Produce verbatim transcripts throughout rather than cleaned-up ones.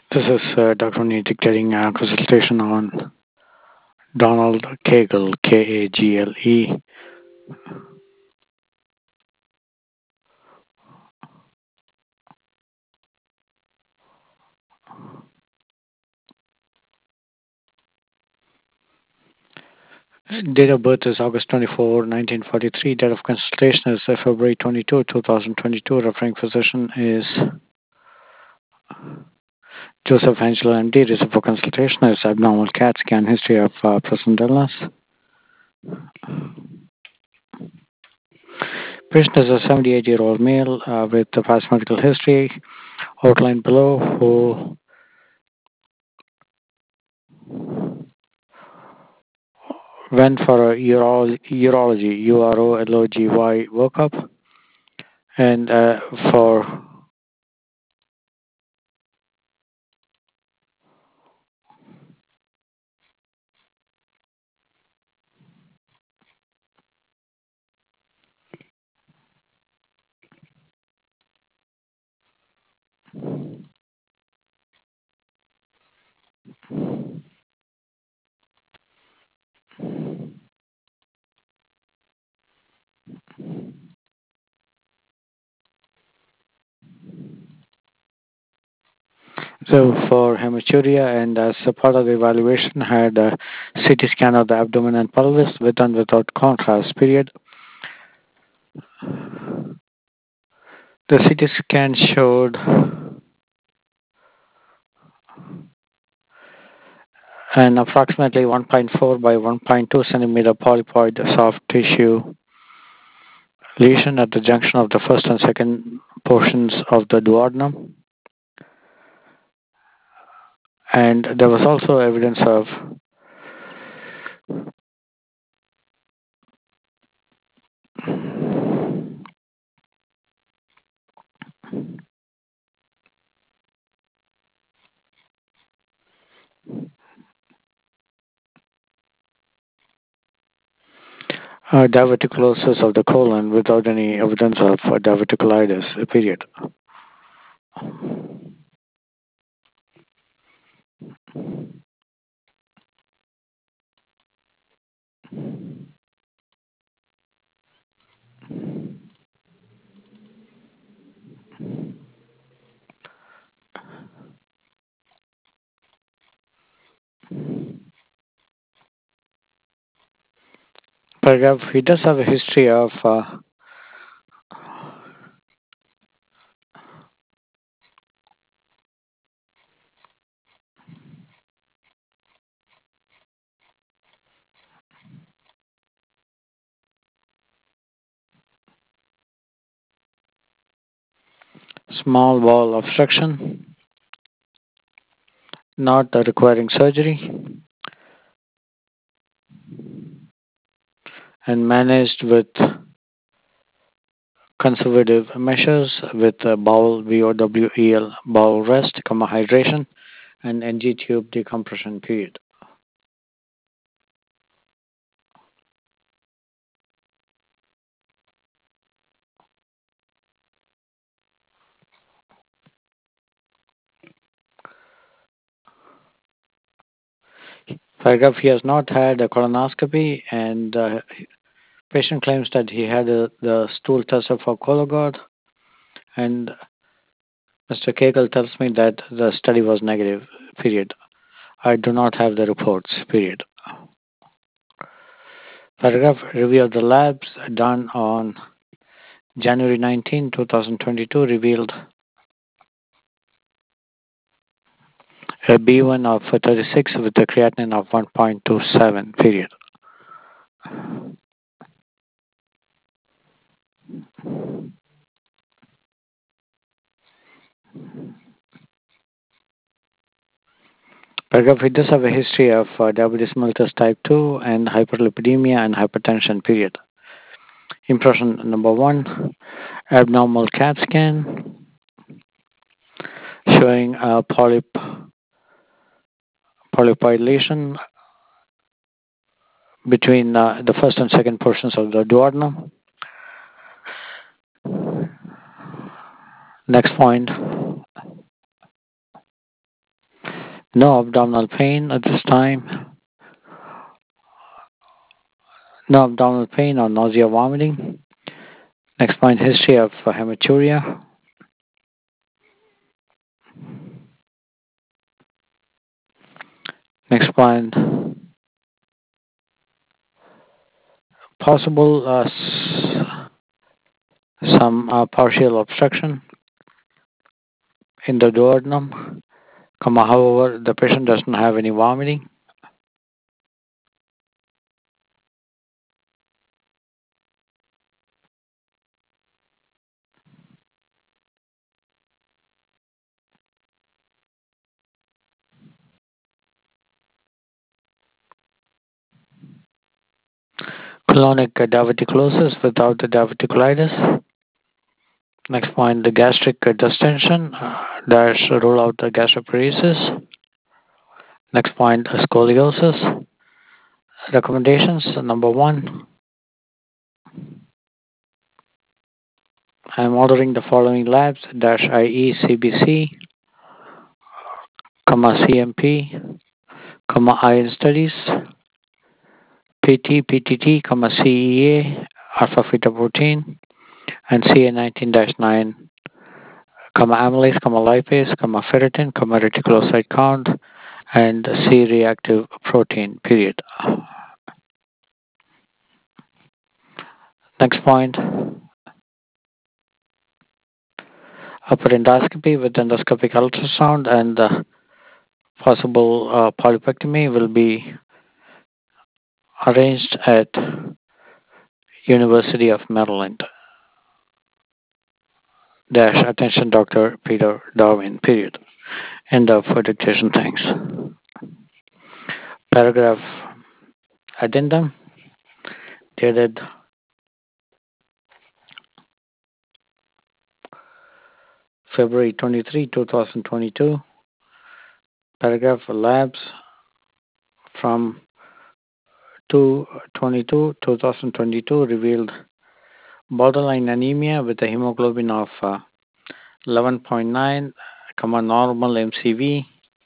This is uh, Doctor Rooney dictating a consultation on Donald Cagle, K A G L E. Date of birth is August twenty-fourth, nineteen forty-three. Date of consultation is uh, February twenty-second, twenty twenty-two. Referring physician is Joseph Angelo, M D. Reason for consultation is abnormal CAT scan, history of uh, present illness. Patient is a seventy-eight year old male uh, with a past medical history outlined below who went for a uro- urology, U R O L O G Y workup, and uh, for so for hematuria, and as a part of the evaluation, had a C T scan of the abdomen and pelvis with and without contrast. Period. The C T scan showed an approximately one point four by one point two centimeter polypoid soft tissue lesion at the junction of the first and second portions of the duodenum, and there was also evidence of uh, diverticulosis of the colon without any evidence of uh, diverticulitis. Period. Paragraph. He does have a history of uh, small bowel obstruction, not uh, requiring surgery, and managed with conservative measures with uh, bowel BOWEL, bowel rest, comma hydration, and N G tube decompression. Period. Paragraph. He has not had a colonoscopy, and uh, patient claims that he had a, the stool tested for Cologuard, and Mister Kegel tells me that the study was negative. Period. I do not have the reports. Period. Paragraph. Review of the labs done on January nineteenth, twenty twenty-two revealed a B one of thirty-six with a creatinine of one point two seven. Period. Paragraph. It does have a history of uh, diabetes mellitus type two and hyperlipidemia and hypertension. Period. Impression number one, abnormal CAT scan showing a polyp polypoid lesion between uh, the first and second portions of the duodenum. Next point, No abdominal pain at this time. No abdominal pain or nausea, vomiting. Next point, history of uh, hematuria. Next point, possible uh, s- some uh, partial obstruction in the duodenum. Comma, however, the patient doesn't have any vomiting. Colonic diverticulosis without the diverticulitis. Next point, the gastric distension uh, dash rule out the gastroparesis. Next point, scoliosis. Recommendations number one, I am ordering the following labs dash I E C B C, comma C M P, comma iron studies, P T, P T T, comma C E A, alpha fetoprotein, and C A nineteen dash nine, comma amylase, comma lipase, comma ferritin, comma reticulocyte count, and C reactive protein, period. Next point, upper endoscopy with endoscopic ultrasound and uh, possible uh, polypectomy will be arranged at University of Maryland. Dash attention Doctor Peter Darwin, period. End of dictation. Thanks. Paragraph addendum dated February twenty-third, twenty twenty-two. Paragraph labs from two twenty-two twenty twenty-two revealed borderline anemia with a hemoglobin of uh, eleven point nine, comma normal M C V,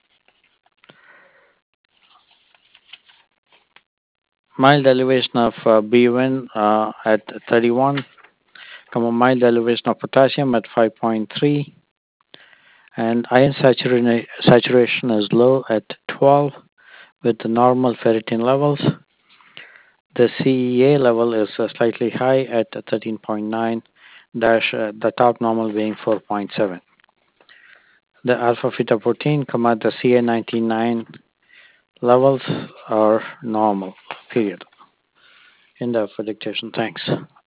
mild elevation of uh, B U N uh, at thirty-one, comma mild elevation of potassium at five point three, and iron saturina- saturation is low at twelve with the normal ferritin levels. The C E A level is uh, slightly high at thirteen point nine, dash uh, the top normal being four point seven. The alpha fetoprotein, comma the C A ninety-nine levels are normal. Period. End of dictation. Thanks.